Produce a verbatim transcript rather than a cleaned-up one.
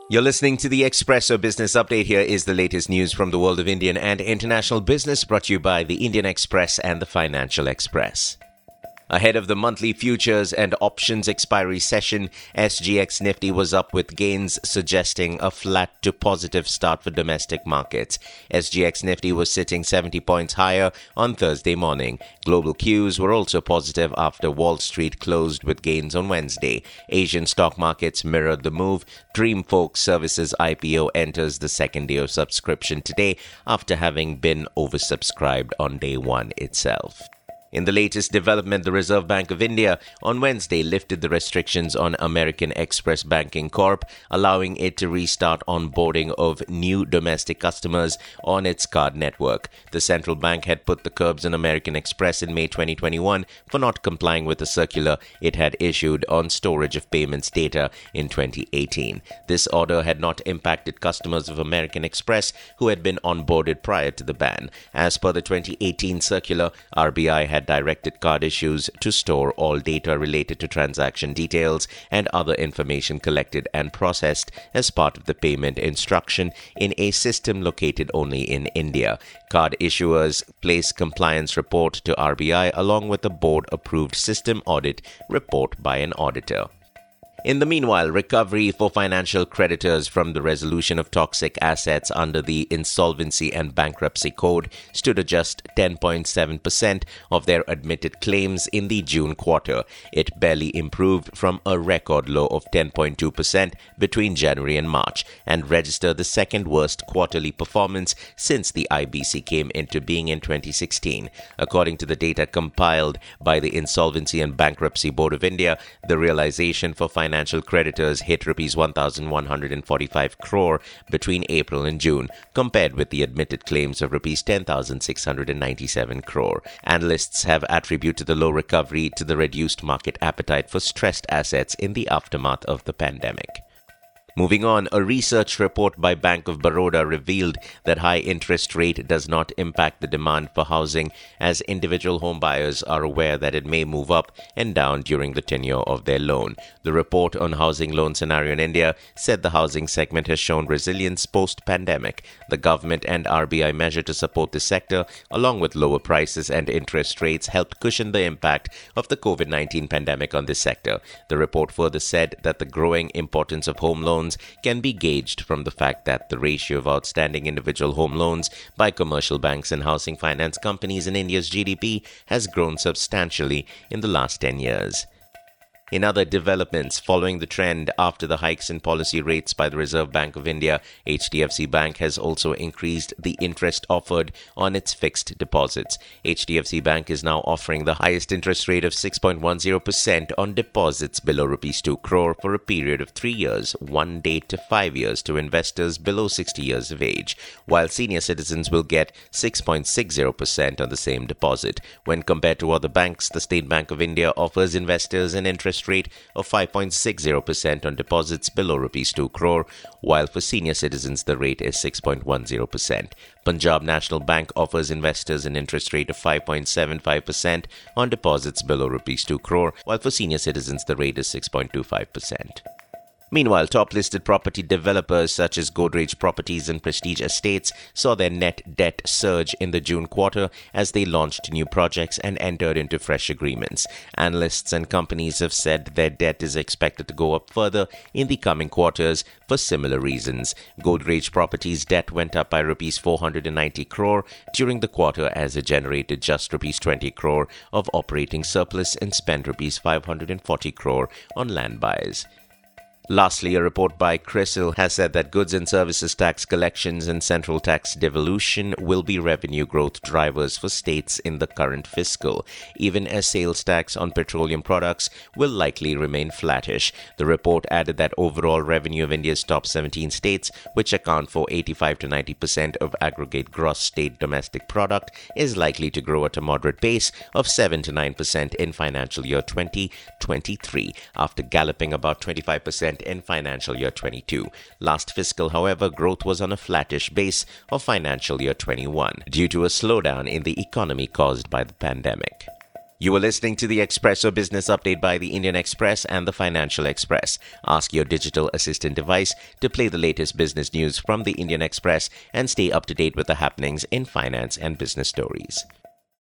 You're listening to the Expresso Business Update. Here is the latest news from the world of Indian and international business, brought to you by the Indian Express and the Financial Express. Ahead of the monthly futures and options expiry session, S G X Nifty was up with gains, suggesting a flat to positive start for domestic markets. S G X Nifty was sitting seventy points higher on Thursday morning. Global cues were also positive after Wall Street closed with gains on Wednesday. Asian stock markets mirrored the move. Dreamfolk Services I P O enters the second day of subscription today after having been oversubscribed on day one itself. In the latest development, the Reserve Bank of India on Wednesday lifted the restrictions on American Express Banking Corp, allowing it to restart onboarding of new domestic customers on its card network. The central bank had put the curbs on American Express in May twenty twenty-one for not complying with a circular it had issued on storage of payments data in twenty eighteen. This order had not impacted customers of American Express who had been onboarded prior to the ban. As per the twenty eighteen circular, R B I had directed card issues to store all data related to transaction details and other information collected and processed as part of the payment instruction in a system located only in India. Card issuers place compliance report to R B I along with a board-approved system audit report by an auditor. In the meanwhile, recovery for financial creditors from the resolution of toxic assets under the Insolvency and Bankruptcy Code stood at just ten point seven percent of their admitted claims in the June quarter. It barely improved from a record low of ten point two percent between January and March and registered the second worst quarterly performance since the I B C came into being in twenty sixteen. According to the data compiled by the Insolvency and Bankruptcy Board of India, the realization for financial Financial creditors hit rupees one thousand one hundred forty-five crore between April and June, compared with the admitted claims of rupees ten thousand six hundred ninety-seven crore. Analysts have attributed the low recovery to the reduced market appetite for stressed assets in the aftermath of the pandemic. Moving on, a research report by Bank of Baroda revealed that high interest rate does not impact the demand for housing, as individual home buyers are aware that it may move up and down during the tenure of their loan. The report on housing loan scenario in India said the housing segment has shown resilience post-pandemic. The government and R B I measure to support the sector, along with lower prices and interest rates, helped cushion the impact of the COVID nineteen pandemic on this sector. The report further said that the growing importance of home loans can be gauged from the fact that the ratio of outstanding individual home loans by commercial banks and housing finance companies in India's G D P has grown substantially in the last ten years. In other developments, following the trend after the hikes in policy rates by the Reserve Bank of India, H D F C Bank has also increased the interest offered on its fixed deposits. H D F C Bank is now offering the highest interest rate of six point one zero percent on deposits below rupees two crore for a period of three years, one date to five years to investors below sixty years of age, while senior citizens will get six point six zero percent on the same deposit. When compared to other banks, the State Bank of India offers investors an interest rate of five point six zero percent on deposits below rupees two crore, while for senior citizens the rate is six point one zero percent. Punjab National Bank offers investors an interest rate of five point seven five percent on deposits below rupees two crore, while for senior citizens the rate is six point two five percent. Meanwhile, top-listed property developers such as Godrej Properties and Prestige Estates saw their net debt surge in the June quarter as they launched new projects and entered into fresh agreements. Analysts and companies have said their debt is expected to go up further in the coming quarters for similar reasons. Godrej Properties' debt went up by rupees four hundred ninety crore during the quarter as it generated just rupees twenty crore of operating surplus and spent rupees five hundred forty crore on land buys. Lastly, a report by CRISIL has said that goods and services tax collections and central tax devolution will be revenue growth drivers for states in the current fiscal, even as sales tax on petroleum products will likely remain flattish. The report added that overall revenue of India's top seventeen states, which account for eighty-five to ninety percent of aggregate gross state domestic product, is likely to grow at a moderate pace of seven to nine percent in financial year twenty twenty-three, after galloping about twenty-five percent in financial year twenty-two. Last fiscal, however, growth was on a flattish base of financial year twenty-one due to a slowdown in the economy caused by the pandemic. You were listening to the Expresso Business Update by the Indian Express and the Financial Express. Ask your digital assistant device to play the latest business news from the Indian Express and stay up to date with the happenings in finance and business stories.